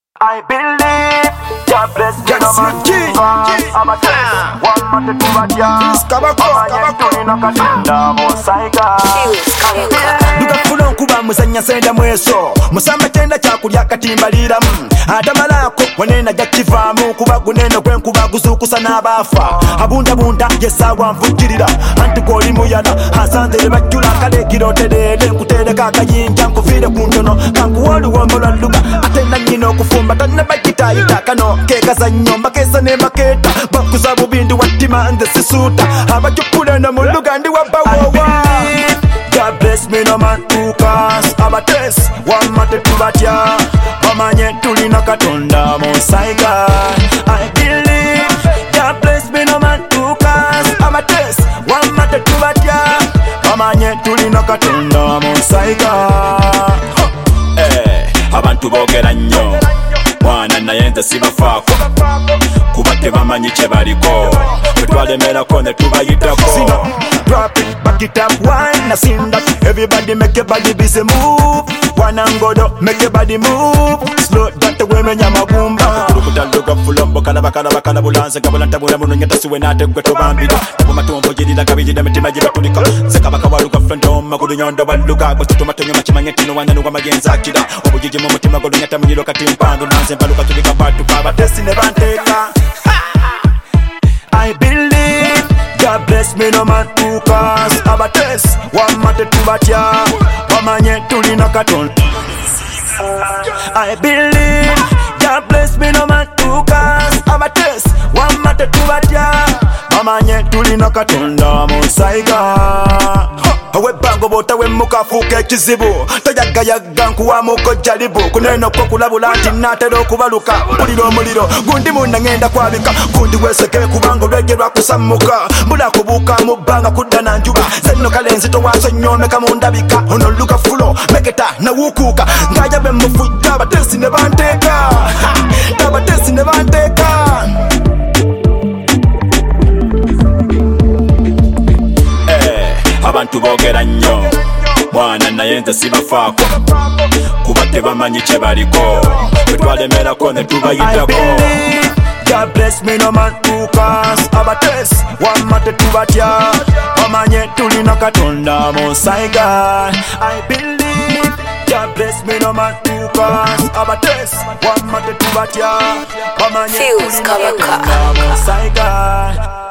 I believe God bless me, no man. I'm a test. One man to do a job. Lugafuna nkuba musanya senda mweso musamba kyenda kyakulya katimbaliramu atamalako wanena jakivaamu kuba gunene gwenkuba guzukusa n'abaafa abundabunda yesawa nvukirira anti goli muyana asanzere bajjula kalekiroterere nkutereka akayinja nkuviire ku ntono kankuwa oluwombo lwa luga ate nanyina okufumba tannabagitayita kano kekazannyo mbakesa ne mbaketa bakuza bubindi wattima nze sisuuta abajukkuleno mu luga ndi wabbawowa. God bless me no man who cause abates one mate tubatya bamanye tulina katonda musaiga. I believe God bless me no man who cause abates one mate tubatya bamanye tulina katonda musaiga. Abantu boogera nnyo mwana naye nze sibafaako kuba tebamanyi kye baliko bwe twalemerako ne tubayitako. Drop it, back it up, wine, I sing that. Everybody make your body busy move. One and go down, make your body move. Slow that the way me nyama gumba. Kurukuta luga fulombo kana bulanze kabula ntabula muno nyata siwe nate gwe tobambira. Tabo matombo jirira kabiri na mitima jibatulika. Zeka bakawa luga fronto magulu nyondo baluga. Bwatu matonyo machimanye tino wanya nuga magenza akida. Obujiji mu mutima gulu nyata munyiro kati mpando nanze mpaluka tulika batu baba tesi ne banteka. I believe God bless me no man who cause abates one mate tubatya bamanye tulina katonda. I believe God bless me no man who cause abates one mate tubatya bamanye tulina katonda musaiga. Webango bota wemukafuuka ekizibu toyagayagga nkuwamuko jalibu kuneno kwo kulabula nti natera okubaluka mpulira omuliro gundi munda ngenda kwabika gundi weseke kubanga olwejje lwakusammuka mbula kubuuka mu bbanga kudda na njuba zenno kale nzito wasonyomeka mu ndabika ono luka fulo meketa nawukuuka ngajabe mufujja abatesi ne banteeka abatesi ne banteeka. Abantu boogera nnyo mwana naye nze sibafaako kuba tebamanyi kye baliko bwe twalemerako ne tubayitako. God bless me no man who cause abates one mate tubatya bamanye tulina katonda musaiga. I believe God bless me no man who cause abates one mate tubatya bamanye tulina katonda musaiga.